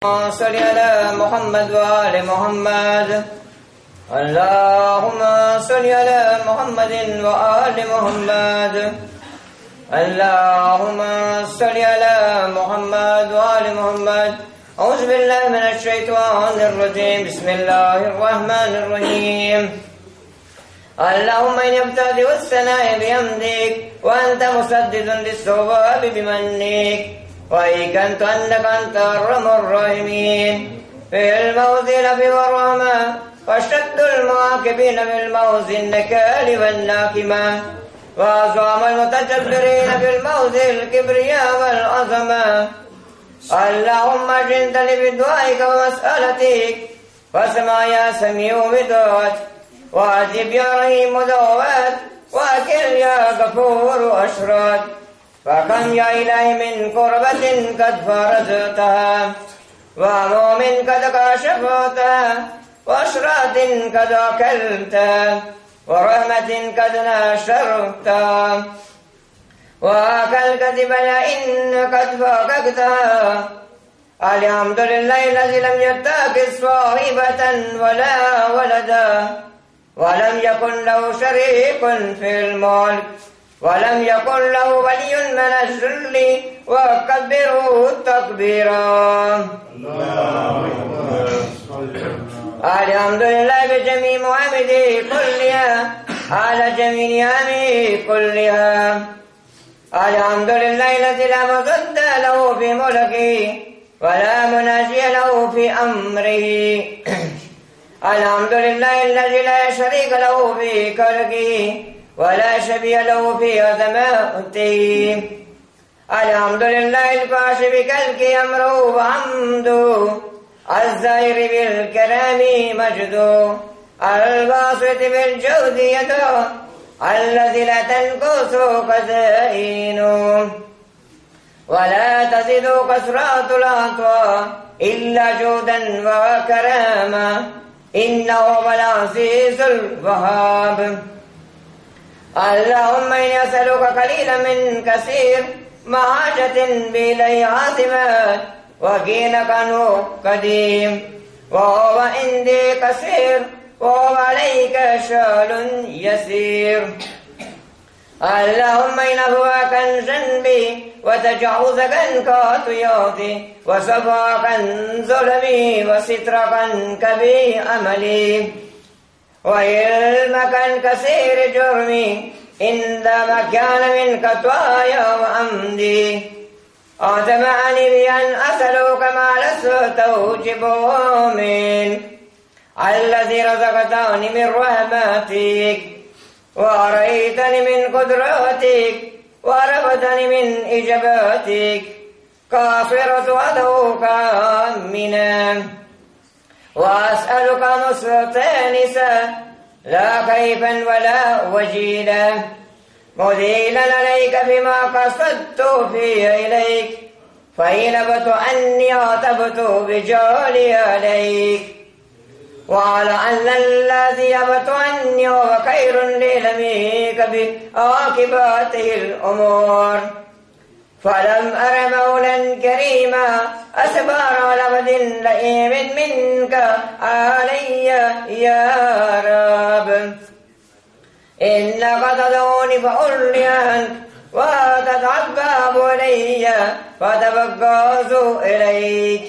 صل على محمد وآل محمد. اللهم صل على محمد وآل محمد. اللهم صل على محمد وآل محمد. أعوذ بالله من الشيطان الرجيم. بسم الله الرحمن الرحيم. اللهم إني أبتدئ الثناء بحمدك وأنت مسدد للصواب بمنك، وأيقنت أنك أنت أرحم الراحمين. في الموزن في والرحمة، واشتد المعاقبين في الموز النكال والناكمة، وأعظم المتجبرين في الموز الكبرياء والعظمة. اللهم أجنتني بدعائك ومسألتك، واسمع يا سميع بدعوت، وأجب يا رحيم دعوات، وأكل يا غفور أشرد. فكم يا إلهي من كربة قد فرجتها، وهموم قد كشفتها، وأشرات قد أكلتها، ورحمة قد نشرتها، وأكل بلاء قد فقدتها. الحمد لله الذي لم يتخذ صاحبة ولا ولدا، ولم يكن له شريك في الملك، ولم يكن له ولي من الذل، وكبره تكبيرا. الحمد لله بجميع محمده كلها، على جميع نعمه كلها. الحمد لله الذي لا مضد له في ملكه، ولا مناجي له في أمره. الحمد لله الذي لا شريك له في خلقه، ولا شبيه له في عظمته. الحمد لله الكاشف كالك أمره وحمده، الزائر بالكرام مجده، الباسط بالجود يده، الذي لا تنقص خزائنه، ولا تزيد كثرات العطاء إلا جودا وكراما، إنه هو العزيز الوهاب. اللهم إني أسألك قليلا من كثير، معاجة بإليه عاصمات، وغنى عنه قديم، وهو عندي كثير، وهو عليك شال يسير. اللهم إن عفوك عن ذنبي، وتجاوزك عن خطيئتي، وصفاك عن ظلمي، وسترك عن كبير عملي، وعلمك عن كثير جرمي، عندما كان من خطايا وعمدي. أطمعني بأن أسألك ما لست توجبه من الذي رزقتني من رحمتك، وأريتني من قدرتك، ورفتني من إجاباتك. كافرة أدعوك آمنا، وأسألك مستأنسا، لا كيفا ولا وجيلا، مذيلا عليك بما قصدت فيه إليك، فإن أبت أني أعتبت بجالي عليك، وعلى أن الذي أبت أني هو خير للميك بعاقبته الأمور. فلم أر مولا كريما أصبر على مد لئيم منك علي يا رب. إنك تدعوني فأولي عنك، وتتعبب إلي فتبغض إليك،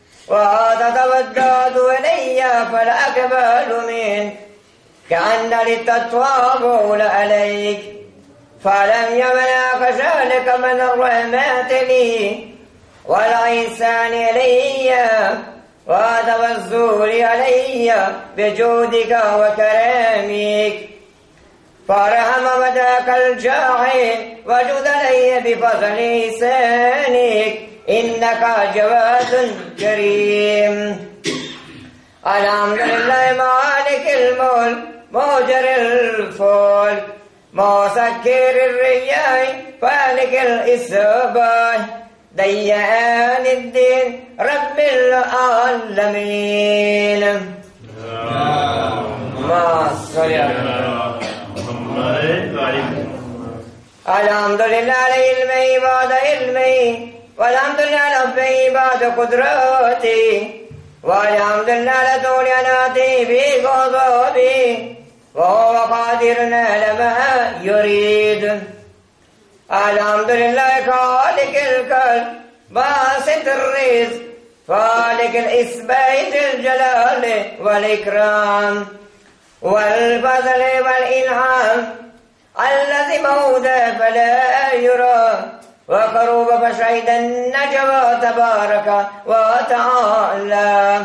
وتتودد إلي فلا أقبل منك، كأن للتطواب عليك. فلم يمنعك ذلك من الرحمات لي، والإحسان إلي، والتوسل علي بجودك وكرمك. فارحم مداك الجاعل، وجد علي بفضل لسانك، إنك جواد كريم. الحمد لله مالك الملك، مجر الفلك، مسكر الرياح، فالك الإصباح، ديان الدين، رب العالمين. ما صل على محمد. الحمد لله على علمه بعد علمه، والحمد لله على بعد قدرتي، والحمد لله على طول أناتي في غضبي، وهو قادر على ما يريد. الحمد لله خالق الكل باسط الرزق، خالق الإثبات الجلال والإكرام والفضل والإنعام، الذي بعد فلا يرى وقرب فشهد النجوى تبارك وتعالى.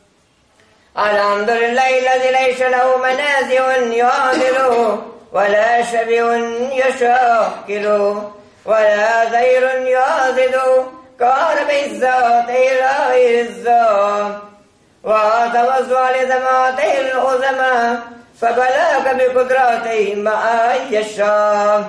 الحمد لله الذي ليس له منازع يعدل، ولا شبيه يشاكل، ولا ذير يعزد، كان بالذات إلى الذات، وتوزع لذماته العظمى، فبلاك بقدراته ما يشاء.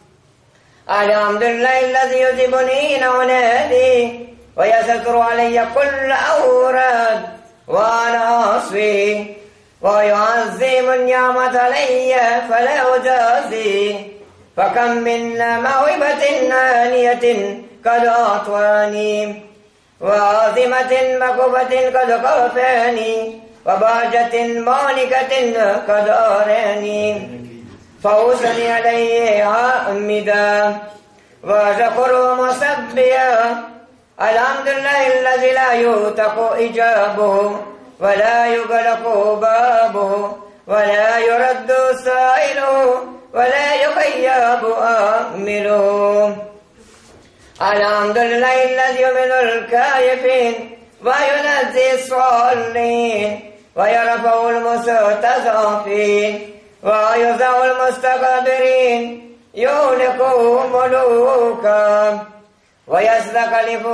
الحمد لله الذي يجيبني نونادي، ويستر علي كل أوراد وأنا أصفي، ويعظم النعمة علي فلا أجازي. فكم من موهبة نانية قد أعطاني، وعظيمة مكوفة قد كفاني، وبهجة مالكة قد أراني، فأوصني عليه حامدا وشكر مسبيا. الحمد لله الذي لا يوثق إجابه، ولا يغلق بابه، ولا يرد سائله، ولا يخيب آمله. الحمد لله الذي يؤمن الكائفين وينزي الصالحين، ويرفع المستضعفين، ويذع المستكبرين، يهلك ملوكا ويستخلف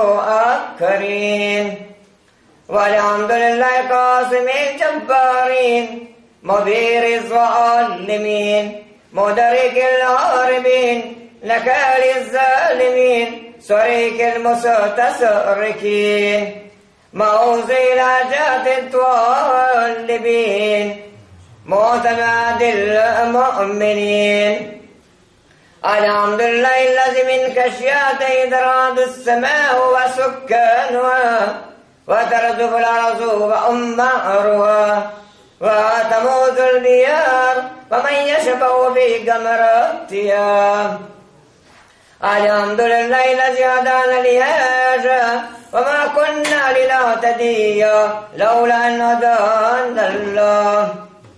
آخرين. والحمد لله قاسم الجبارين، مبير الظالمين، مدرك الهاربين، نكال الظالمين، سريك المستسركين، موزي الحاجات الطالبين، معتمد المؤمنين. الحمد لله الذي من كشياته ترعد السماء وسكانها، وترجف الأرض وأمارها، وتموت الديار ومن يشبه في قمراتها. الحمد لله الذي هدانا لهذا، وما كنا لنهتدي لولا أن هدانا الله.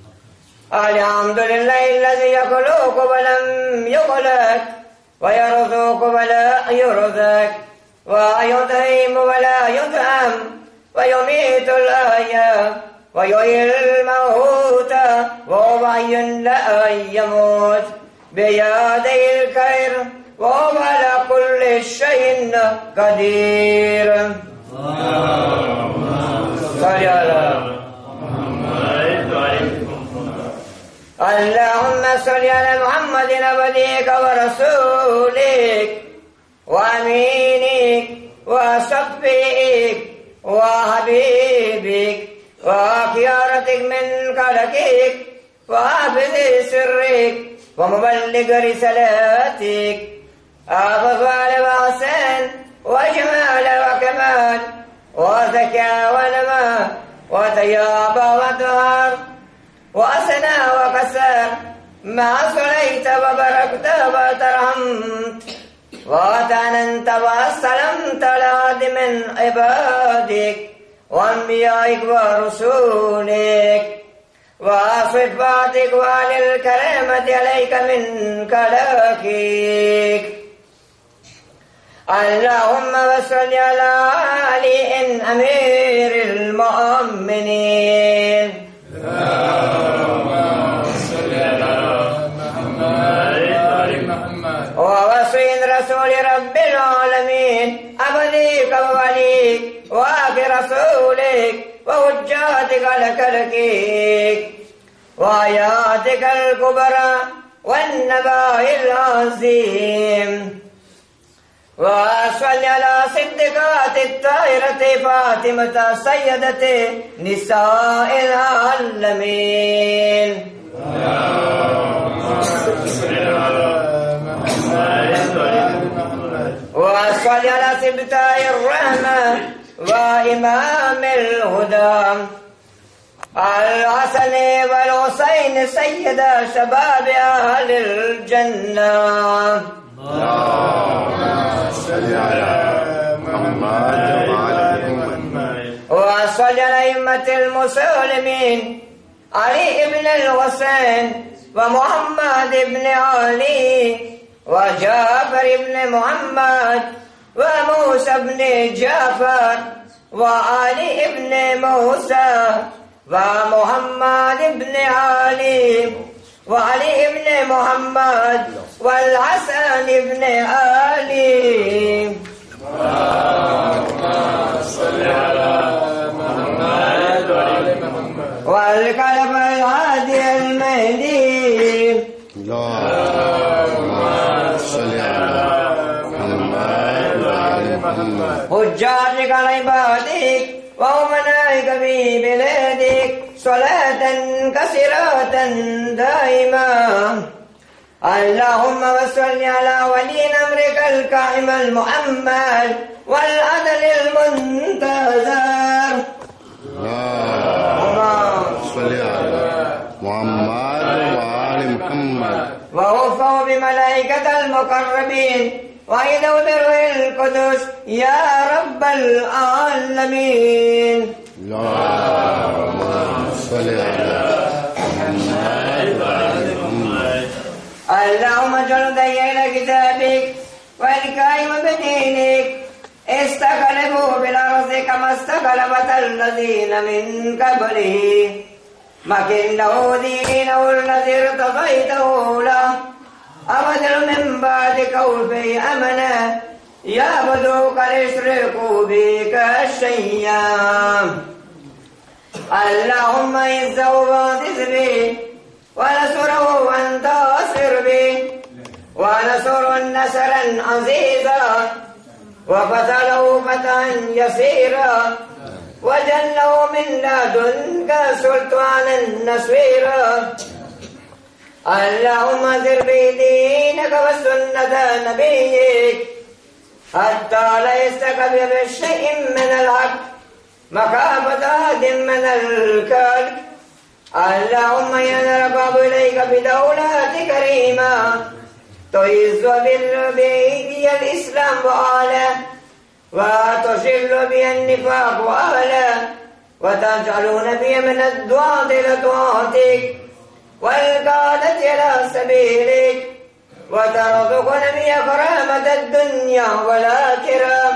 الحمد لله الذي يخلق ولم يخلق، ويرزق ولا يرزق، ويطعم ولا يطعم، ويميت الأحياء ويحيي الموتى، وهو حي لا يموت، بيده الخير، وهو على كل شيء قدير. اللهم صل على محمد عبدك ورسولك وأمينك وصفيك وحبيبك وخيارتك من خلقك وحافظ سرك ومبلغ رسالاتك، أفضل وحسن وجمال وكمال وذكاء ونماء وطياب وطهار وأسنى وكسر، ما صليت وبركت وترحمت وتعننت وسلمت على من عبادك وأنبيائك ورسولك وصفاتك وعلى الكرامة عليك من خلقك. اللهم صل على علي أمير المؤمنين، ووصي رسول رب العالمين، عبدك ووليك وآخر رسولك وحجاتك على خلقك وآياتك الكبرى والنبأ العظيم. وصل على صدقات الطاهرة فاطمة سيدة نساء العالمين. وصل على سبتاء الرحمة وإمام الهدى الحسن والحسين سيد شباب أهل الجنة. اللهم صل على محمد وعلى محمد. وصل على أئمة المسلمين علي بن الحسين ومحمد بن علي وجعفر بن محمد وموسى بن جعفر وعلي بن موسى ومحمد بن علي وعلي بن محمد والحسن بن علي. اللهم صل على محمد وعلى محمد. والكلب الهادي المهدي. اللهم صل على محمد وعلى محمد. حجاجك لعبادك وأمنائك في بلادك صلاة كثيرة دائما. اللهم صل على ولي أمرك القائم المؤمل والعدل المنتظر. اللهم صل على محمد وعلى محمد. ووفوا بملائكة المقربين وإذا بروح القدس يا رب العالمين. اللهم صل على محمد وعلى محمد. اللهم اجعل ديّن كتابك والقائم بدينك استقلبوا بالأرض كما استقلبت الذين من قبله مكن له دينه الذي ارتضيته له أبدل من بعد خوفه أمنا يعبدوك ليشركوا بك شيئا. اللهم إنزه وانتصر به ونصره وانتصر به ونصر نصرا عزيزا وفتله فتحا يسيرا وجله من لدنك سلطانا نصيرا. اللهم انذر به دينك وسنة نبيك حتى لا يستقبل شيء من الحق مخافة أحد من الكلب. اللهم ينرقب إليك بدولات كريمة تعز بيدي الإسلام وآله وتشل بي النفاق وآله وتجعلون بي من الدعاة إلى دعاتك والقادة إلى سبيلك وترزقون بي كرامة الدنيا والآخرة.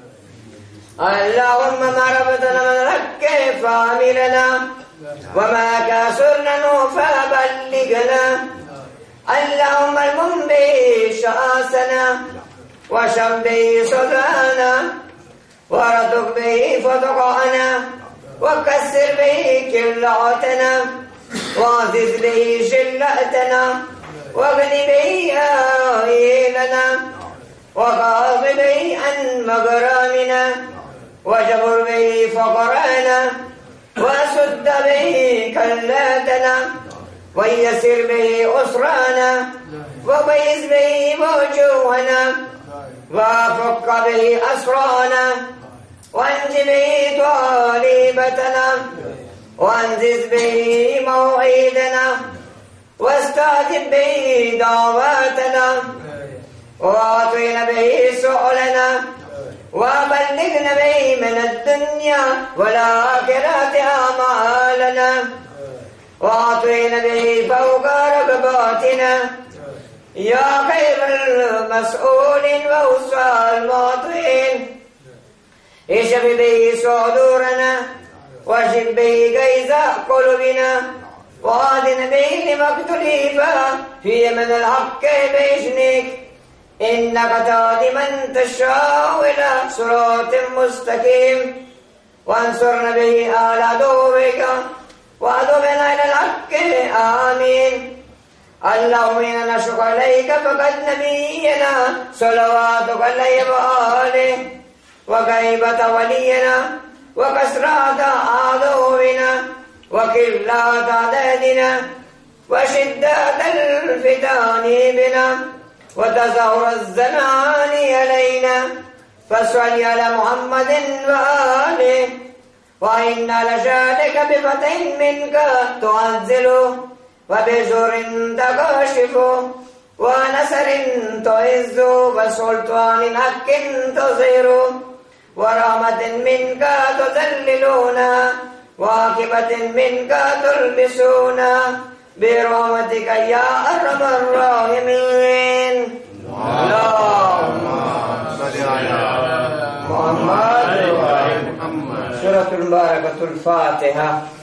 اللهم ما ربطنا من رك فعملنا وما كسرنا فبلغنا. اللهم المن به شأسنا وشم به صدرنا ورزق به فتقعنا وكسر به كلعتنا وعزز به شلأتنا واغن به آئلنا وغاض به عن مغرامنا وجبر به فقرنا وسد به كلاتنا ويسر به أسرانا وبيز به موجوهنا وفك به أسرانا وانج به طالبتنا وانزز به موعدنا واستعجب به دعواتنا واعطينا به سؤلنا وبلغنا به من الدنيا والآخرة أعمالنا واعطينا به فوق رغباتنا يا خير المسؤول وأوسع المعطين. اشف به صدورنا واشف به غيظ قلوبنا وأهدنا به لما اختلف فيه من الحق بإذنك إنك تهدي من تشاء إلى صراط مستقيم. وانصرنا به على عدوك وعدونا إلى الحق آمين. اللهم إنا نشكر عليك فقد نبينا صلواتك عليه وآله وغيبة ولينا وكسرات عدونا وكلات عددنا وشدة الفتان بنا وتزهر الزمان علينا فصل على محمد وآله وإنا لشانك بفتح منك تعزل وبجر تكاشف ونسر تعز وسلطان حق تظهر ورحمة منك تذللنا وعاقبة منك تلبسونا برحمتك يا أرحم الراحمين. اللهم صل على محمد. سورة المباركة الفاتحة.